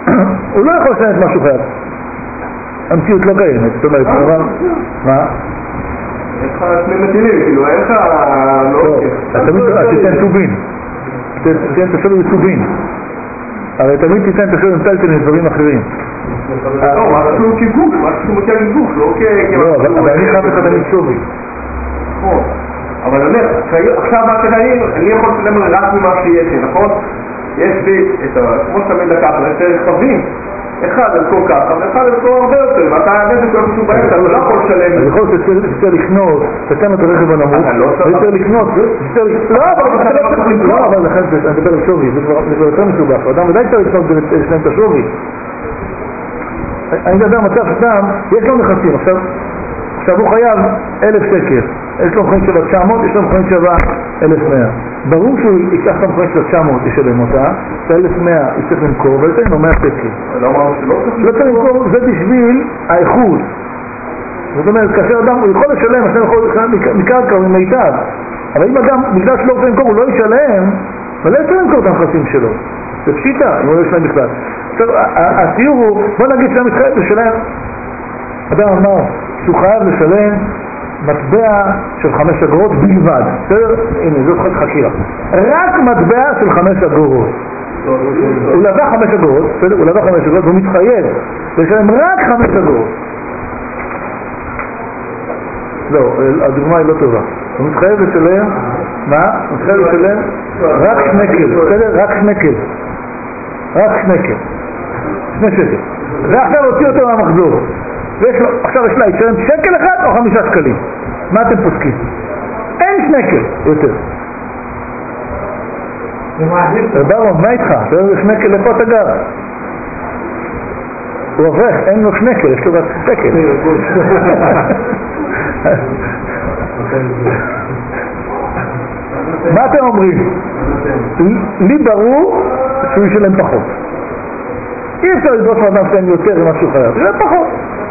הוא לא יכול לשלם את משהו חייב. המציאות לא קיימת, זאת אומרת, מה? יש לך שני מטילים, כאילו, אין לך... לא, אתה תיתן טובין. תיתן את השווי בטובין. הרי תמיד תיתן את השווי מטלטל לדברים אחרים. לא, משהו כגוף, משהו מגיע כגוף, לא לא, אבל אני חייב לך תמיד שווי. נכון. אבל אני אומר, עכשיו מה שאני יכול לשלם רק ממה שיש לי, נכון? יש לי את כמו שתמיד לקחת, יש רכבים. אחד למכור ככה, ואחד למכור הרבה יותר, ואתה האמת שכל פשוט באמצע, אתה לא יכול לשלם. אז יכול להיות שצריך לקנות, תתן את הרכב הנמוך, וצריך לקנות, לא, אבל לכן אני מדבר על שווי, זה כבר יותר מסובך, אדם ודאי צריך לקנות ולשלם את השווי. אני מדבר מצב שאדם, יש לו נכסים, עכשיו הוא חייב 1,000 שקל, יש לו מכונית שווה 900, יש לו מכונית שווה 1,100. ברור שהוא ייקח את המכונית של 900, ישלם אותה, את 1,100 יצטרך למכור, ולתן לו 100 שקל. לא צריך למכור, זה בשביל האיכות. זאת אומרת, כאשר אדם, הוא יכול לשלם, השם יכול לשלם מקרקע או ממיטב, אבל אם אדם, בגלל שלא רוצה למכור, הוא לא ישלם, אבל לא יצטרך למכור את הנכסים שלו. זה פשיטה, אם הוא לא ישלם בכלל. עכשיו, התיאור הוא, בוא נגיד שהוא מתחייב לשלם. אדם אמר שהוא חייב לשלם מטבע של 5 אגורות בלבד. בסדר? הנה, זאת חקירה. רק מטבע של 5 אגורות. הוא לבא 5 אגורות, בסדר? הוא לבא 5 אגורות והוא מתחייב לשלם רק 5 אגורות. לא, הדוגמה היא לא טובה. הוא מתחייב לשלם, מה? הוא מתחייב לשלם רק שנקל, בסדר? רק שנקל. רק שנקל. 2 שקל. ועכשיו הוציא אותו מהמחזור. עכשיו יש לה ישלם שקל אחד או 5 שקלים. מה אתם פוסקים? אין שנקל יותר. ברום, מה איתך? אתה יודע שנקל איפה אתה גר? הוא עובד, אין לו שנקל, יש לו רק שקל. מה אתם אומרים? לי ברור שהוא ישלם פחות. אי אפשר לדרוש מאדם שאין יותר עם משהו חייב, זה פחות.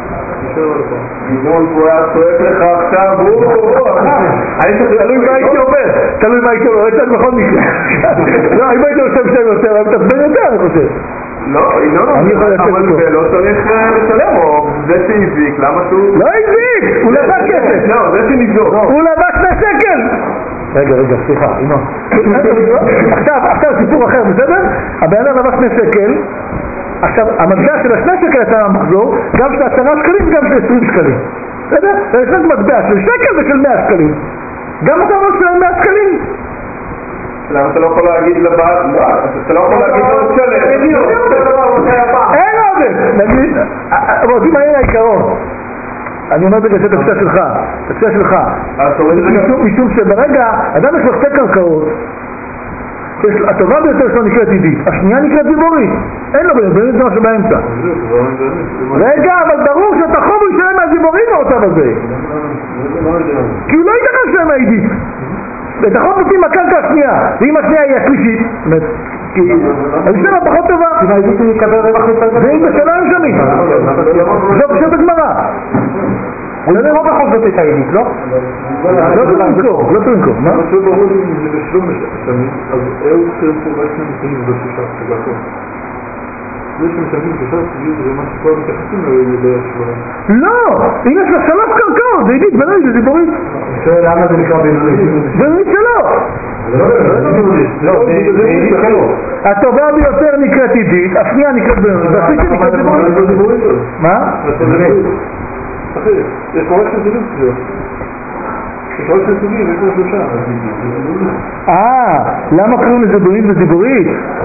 ינון פה היה צועק לך עכשיו, תלוי מה הייתי אומר, תלוי מה הייתי אומר, הייתי בכל מקרה. לא, אם הייתי עושה בשם יותר, אני מתעצבן יותר, אני חושב. לא, ינון, אבל זה לא צריך לשלם, או זה שהזיק, למה שהוא... לא הזיק, הוא לבש כסף. לא, זה שנבדוק. הוא לבש 2 שקל. רגע, סליחה, ינון. עכשיו סיפור אחר, בסדר? הבן אדם לבש 2 שקל. עכשיו, המטבע של 2 שקל יצא מהמחזור, גם של 10 שקלים וגם של 20 שקלים. בסדר? יש לנו מטבע של שקל ושל 100 שקלים. גם אתה אומר של 100 שקלים? למה אתה לא יכול להגיד לבעל? לא, אתה לא יכול להגיד לו שלם. אין עודף! נגיד, רוצים מעניין העיקרון. אני אומר בגלל את התפיסה שלך. התפיסה שלך. משום שברגע, אדם יש לו 2 קרקעות, הטובה ביותר שלו נקראת עידית, השנייה נקראת דיבורית. אין לו באמת זה משהו באמצע. רגע, אבל ברור שאת החוב הוא ישלם מהדיבורית במצב הזה. כי הוא לא ייתכן לשלם מהעידית. את החוב נותנים מהקרקע השנייה, ואם השנייה היא השלישית, אז יש לה פחות טובה. אם העידית היא יקבל רווח יותר גדול. ואם בשנה הם שמים. זו פשוט בגמרא. אני לא בכל זאת את העידית, לא? לא תרנקור, לא תרנקור. מה? מה שברור לי אם זה בשלום משלמים, אז אהוד צריך פה רק 2 משלמים בשלושה, זה הכל. זה שמשלמים בשלושה, זה מה שכבר מתייחסים לבערך 8. לא! אם יש לה 3 קרקעות, זה עידית, בנוי, זה דיבורית. אני שואל למה זה נקרא בינונית? בינונית שלו! לא, זה עידית שלו. הטובה ביותר נקראת עידית, השנייה נקראת בינונית, והשלישית נקראת דיבורית. מה? אחי, יש פה רק סוגים שלו. יש רק סוגים, יש פה 3. למה קוראים לזה בינונית ודיבורית?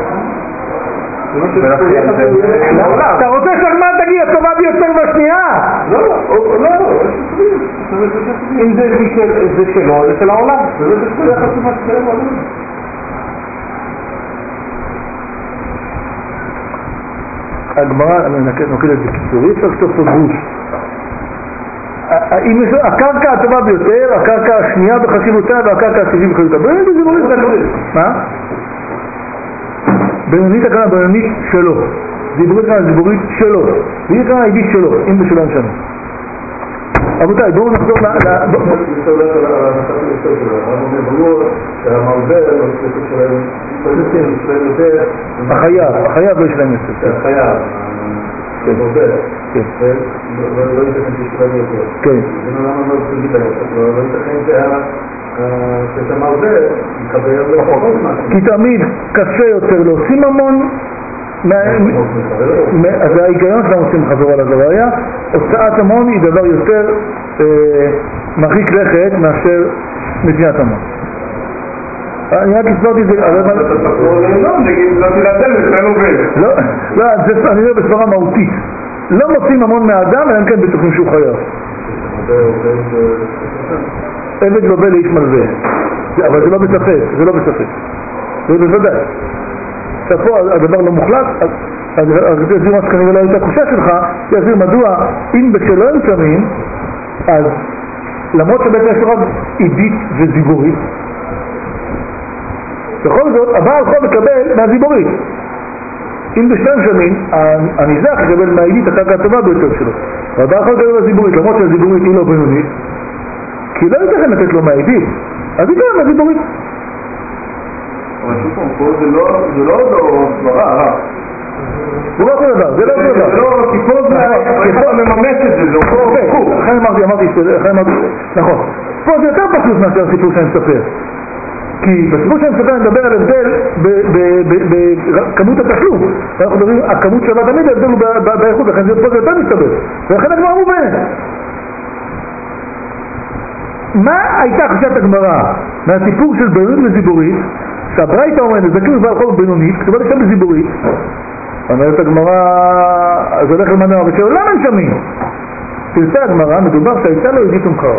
אתה רוצה שגמר תגיד, הטובה ביותר והשנייה? לא, אם זה שלו, זה של העולם. זה לא שכל יחס למה שקיים העולם. הגמרא נוקדת בקיצורי, צריך לכתוב פה גרוש. הקרקע הטובה ביותר, הקרקע השנייה בחשיבותה והקרקע הטבעי בחשיבותה. בינונית ודיבורית זה לא. מה? בינונית הכוונה בינונית שלו. דיבורית הכוונה דיבורית שלו. והיא הכוונה עידית שלו, אם בשלם שנה. רבותיי, בואו נחזור החייב לא יש להם יסוד. החייב. כן. לא ייתכן שישלם יותר. כן. למה לא תגיד להם? לא ייתכן שאת המרבה יקבל פחות משהו. כי תמיד קשה יותר להוציא ממון, אז ההיגיון שאנחנו עושים חזור על הדבר היה, הוצאת המון היא דבר יותר מרחיק לכת מאשר נתינת המון. אני רק הסברתי את זה, לא, אני אומר בסברה מהותית, לא מוצאים המון מהאדם, אלא כן בטוחים שהוא חייב. עבד לווה לאיש מלווה, אבל זה לא בספק, זה בוודאי. עכשיו פה הדבר לא מוחלט, אז זה מה שכנראה לא הייתה קושה שלך, יסביר מדוע אם בשלו הם שמים, אז למרות שבעצם יש רק עידית וזיבורית, בכל זאת הבעל יכול לקבל מהזיבורית. אם בשלם שמים, הניזק יקבל מהעידית הקרקע הטובה ביותר שלו, והבעל יכול לקבל מהזיבורית, למרות שהזיבורית היא לא בינונית, כי לא ייתכן לתת לו מהעידית, אז יקבל מהזיבורית. אבל שוב פה זה לא אותו סברה, זה לא אותו דבר, זה לא, כי פה זה מממש את זה, זה אותו חוק. אחרי אמרתי, נכון, פה זה יותר פשוט מאשר הסיפור שאני מספר, כי בסיפור שאני מספר אני מדבר על הבדל בכמות התשלום, ואנחנו מדברים, הכמות שווה תמיד ההבדל הוא באיכות, לכן פה זה יותר מסתבר, ולכן הגמרא מובנת. מה הייתה חשבת הגמרא מהסיפור של בינונית וזיבורית, שהברייתא אומרת, זקן ובעל חוב בינונית, כתובה לשם בזיבורית, אומרת הגמרא, אז הולך למנוע, ושאול, למה הם שמים? תרצה הגמרא, מדובר שהייתה לו עדית ומחרה.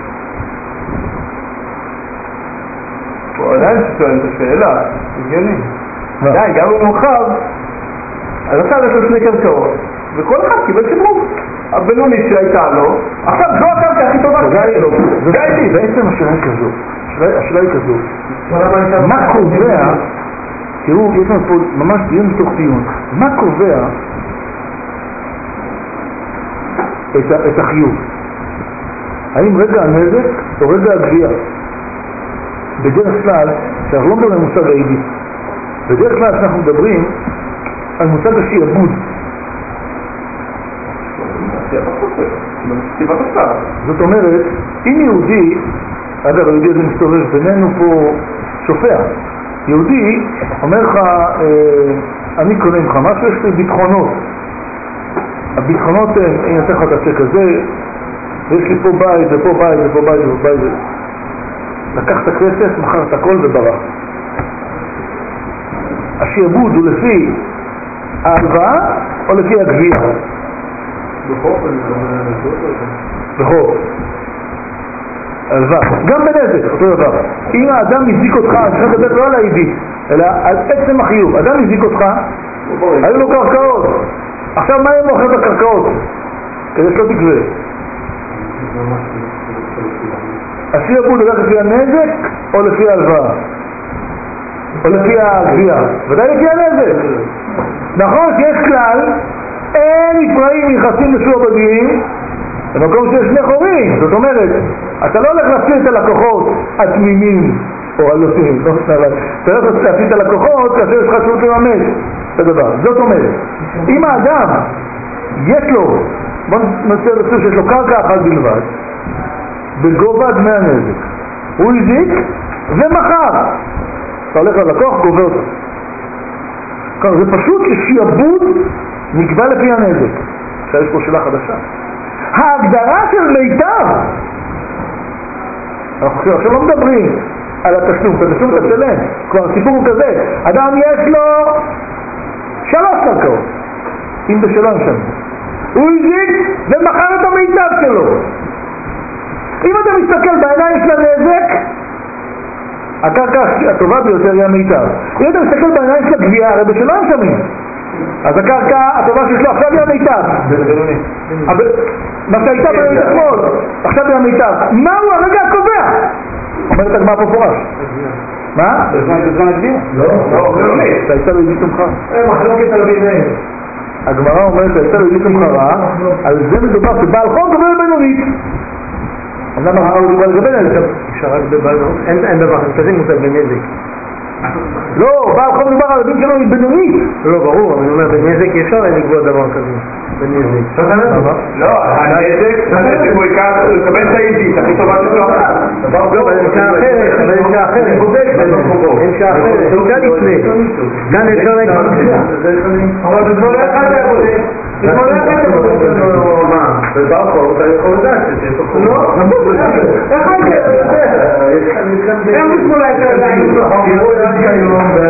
הוא עדיין שואל את השאלה, הגיוני. עדיין, גם הוא מורחב, אז עכשיו יש לו שני קרקעות, וכל אחד קיבל שדרוג. הבינונית שהייתה לו, עכשיו זו הקרקע הכי טובה שהייתה לו. זה בעצם השאלה כזו. השאלה היא כזו. מה קובע, תראו, יש לנו פה ממש דיון מתוך דיון, מה קובע את החיוב? האם רגע הנזק או רגע הגבייה? בדרך כלל, שאנחנו לא מדברים על מושג העידי, בדרך כלל שאנחנו מדברים על מושג השיעבוד. זאת אומרת, אם יהודי, אגב היהודי הזה מסתובב בינינו פה שופע, יהודי אומר לך, אני קונה ממך משהו, יש לי ביטחונות, הביטחונות הם, אני אתן לך את הצ'ק הזה, ויש לי פה בית ופה בית ופה בית ופה בית, לקח את הכסף, מחר את הכל וברח. השיעבוד הוא לפי ההלוואה או לפי הגבייה? בחוב. הלוואה. גם בנזק, אותו דבר. אם האדם הזיק אותך, אני צריך לדבר לא על העידית, אלא על עצם החיוב. אדם הזיק אותך, היו לו קרקעות. עכשיו מה הם מוכר את הקרקעות? כדי שלא תגבה. השיעבוד הולך לפי הנזק או לפי ההלוואה? או לפי הגבייה? ודאי לפי הנזק. נכון שיש כלל, אין נפרעים נכנסים לשועבדים במקום שיש שני חורים. זאת אומרת, אתה לא הולך להפעיל את הלקוחות התמימים או הלוטים, אתה הולך להפעיל את הלקוחות כאשר יש לך שעות לממש את הדבר. זאת אומרת, אם האדם יש לו, בוא נוצא לצור שיש לו קרקע אחת בלבד בגובה דמי הנזק, הוא הזיק ומחר אתה הולך ללקוח גובה אותו. זה פשוט ששיעבוד נקבע לפי הנזק. עכשיו יש פה שאלה חדשה, ההגדרה של מיטב, אנחנו עכשיו לא מדברים על התשלום, את התשלום אתה תשלם, כבר הסיפור הוא כזה, אדם יש לו 3 קרקעות, אם בשלום שם, הוא הזיק ומחר את המיטב שלו. אם אתה מסתכל בעיניים של הנזק, הקרקע הטובה ביותר היא המיטב. אם אתה מסתכל בעיניים של הגבייה, הרי בשלום שמים, אז הקרקע הטובה שלו עכשיו היא המיטב. מה שהייתה בלמית אתמול, עכשיו היא המיטב. מהו הרגע הקובע? אומרת הגמרא פה פורש. מה? בזמן הגבייה? לא, שהייתה לו עדית ומחרה. מחלוקת על ביניהם. הגמרא אומרת שהייתה לו עדית ומחרה, על זה מדובר שבעל חוב גובה בינונית. אז למה הוא דיבר לגבי נזק? אפשר רק בבעלות, אין דבר כזה מושג בנזק. לא, בעל חוב מדובר על הדין שלו בינונית. לא, ברור, אבל אני אומר, בנזק אפשר לקבוע דבר כזה. בנזק. לא, הנזק הוא יקבל את העידית, הכי טובה שלו אחת. לא, אבל אין שעה אחרת, אין שעה אחרת. אין שעה אחרת, כאן לפני. כאן אפשר להגיד. אבל בזמן אחד היה בודק. בזמן אחד היה בודק. מה? בבעל חוב אתה יכול לדעת שיש לו חוב. לא, נבוא איך הייתי? איך בזמן היה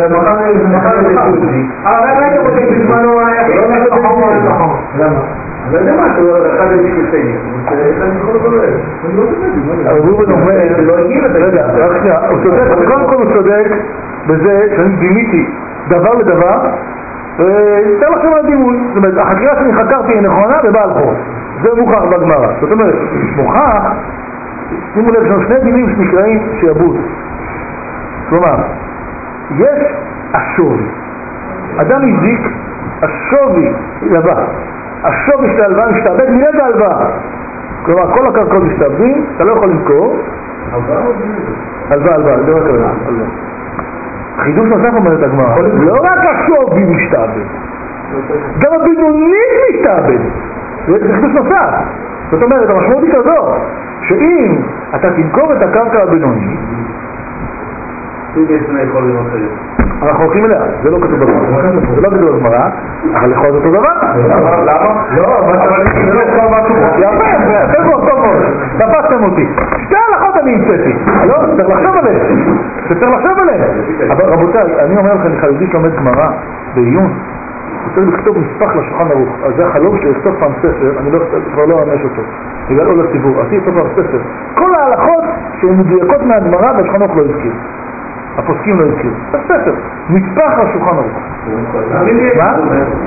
אבל איך היית בודק בזמנו למה? אבל זה מה, שהוא אחד ידיק לסייק, אני יכול לברך. אבל ראובן אומר, רגע, רק שנייה, הוא צודק, קודם כל הוא צודק בזה שאני דימיתי דבר לדבר, וצריך לחשוב על דימוי. זאת אומרת, החקירה שאני חקרתי היא נכונה בבעל חוב, זה מוכח בגמרא. זאת אומרת, מוכח, שימו לב, יש שני דינים שנקראים שיעבוד. כלומר, יש השווי. אדם הזיק, השווי לבא. השווי של ההלוואה משתעבד מיד ההלוואה. כלומר, כל הקרקעות משתעבדים, אתה לא יכול למכור. הלוואה, זה רק הלוואה. חידוש נוסף אומרת הגמרא, לא רק השווי משתעבד, גם הבינונית משתעבד. זה חידוש נוסף. זאת אומרת, המשמעות היא כזו, שאם אתה תמכור את הקרקע הבינונית, אנחנו הולכים אליה, זה לא כתוב בגמרא, זה לא כתוב בגמרא, אבל לכל זה אותו דבר. למה? לא, אבל זה לא כבר משהו. יפה, טוב מאוד, תפסתם אותי. שתי הלכות אני המצאתי, לא? צריך לחשוב עליהן. אבל רבותיי, אני אומר לכם, חרדי שלומד גמרא בעיון, הוא צריך לכתוב נספח לשולחן ערוך. אז זה החלום שיכתוב פעם ספר, אני כבר לא אמש אותו, בגלל עוד לציבור, אז יכתוב פעם ספר. כל ההלכות שהן מדויקות מהגמרא והשולחן ערוך לא הזכיר. הפוסקים לא הזכירו. בספר, נספח לשולחן ערוך. מה?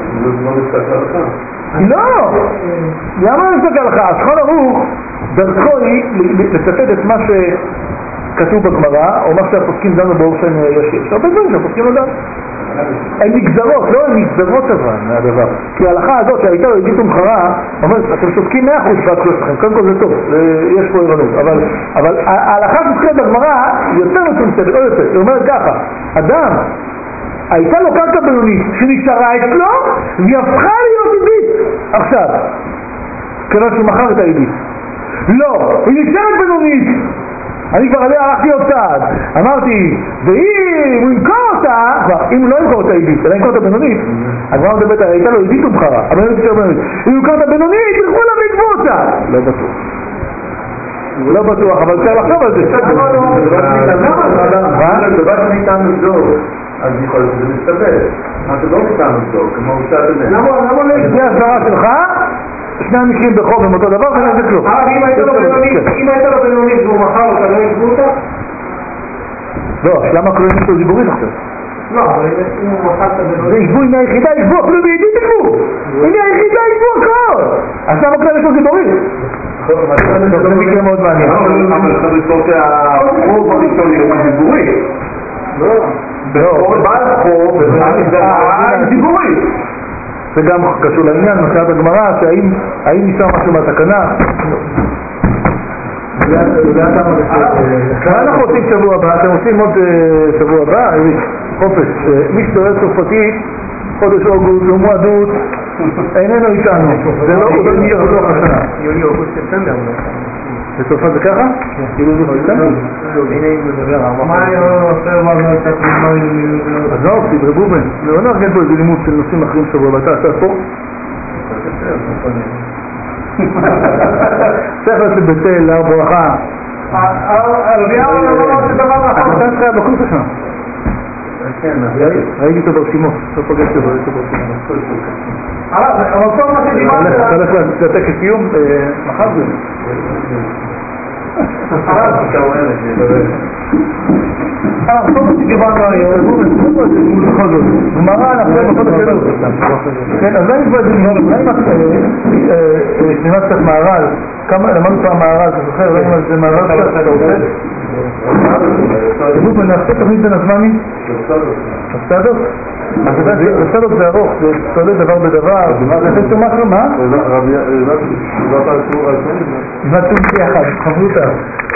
לא! למה נסתכל לך? השולחן ערוך דרכו היא לצטט את מה שכתוב בגמרא, או מה שהפוסקים דנו באופן ישיר. יש הרבה דברים שהפוסקים לא דנו. הן נגזרות, לא הן נגזרות אבל מהדבר. כי ההלכה הזאת שהייתה לו עדית ומחרה, אומרת, אתם שותקים 100% בהתחלות שלכם, קודם כל זה טוב, יש פה ערנות. אבל ההלכה שתזכרת בגמרא יותר מצומצמת, או יותר, היא אומרת ככה, אדם, הייתה לו קרקע בינונית שנשארה אצלו, והיא הפכה להיות עדית. עכשיו, כיוון שהוא מכר את העדית. לא, היא נשארת בינונית. אני כבר עליה הלכתי עוד צעד, אמרתי, ואם הוא ימכור אותה, אם הוא לא ימכור אותה עדית, אלא ימכור אותה בינונית, אז מה מדברת, הייתה לו עדית ומחרה, הבינונית יותר בינונית, אם הוא ימכור אותה בינונית, תלכו לה ויגבו אותה. לא בטוח, אבל צריך לחשוב על זה. זה דבר שניתן לבדוק, אז יכול להיות שזה מסתבר. מה שלא ניתן לבדוק, כמו הוא שאתה באמת. למה לא? לפי הסברה שלך, שני המקרים בחוב הם אותו דבר ונזק לו. אם היית לו בינונית והוא מחר אותה, לא יגבו אותה? לא, למה קוראים אותו דיבורית עכשיו? לא, אבל אם הוא מחר את הבינונית... זה יגבו, הנה היחידה יגבו, אפילו בעידית יגבו! הנה היחידה יגבו הכל! אז למה קוראים אותו דיבורית? זה מקרה מאוד מעניין. אבל צריך לזכור שהחוב הראשון הוא דיבורית. לא, בעל חוב זה דיבורית. זה גם קשור לעניין, נושאת הגמרא, שהאם ניסה משהו מהתקנה. מה אנחנו עושים שבוע הבא? אתם עושים עוד שבוע הבא? חופש. מי שדורש צרפתית, חודש אוגוסט, לא מועדות, איננו איתנו. זה לא עוד נהיה בטוח השנה. יולי, אוגוסט, ספטמבר. בצרפת זה ככה? כאילו זה בספטמבר? הנה אם מדבר על מה אני לא עושה מה לא עושה מה אני לא... אז לא, תדרי בובן. לא נרגן פה איזה לימוד של נושאים אחרים שבוע, ואתה עשה פה? צריך לעשות בתל, להר ברכה. הרביעה לא עושה דבר נכון. אתה צריך בקורס השנה. ראיתי אותו ברשימות, לא פגשתי אותו ברשימות. אבל כל מה שדיברת... אתה הולך לטקס סיום מחר זה? כל מה שדיברנו היום, בכל זאת, גמרא אנחנו בכל השאלות. כן, אז אני כבר נלמד קצת מערל, למדנו פעם מערל, אתה זוכר? ראינו על זה מערל קצת, אתה עושה? נעשה תוכנית בין הזמנים? בסדר? בסדר, זה ארוך, זה תולה דבר בדבר, זה תשתו משהו, מה? רבי, רבי, נתון ביחד, חברותה.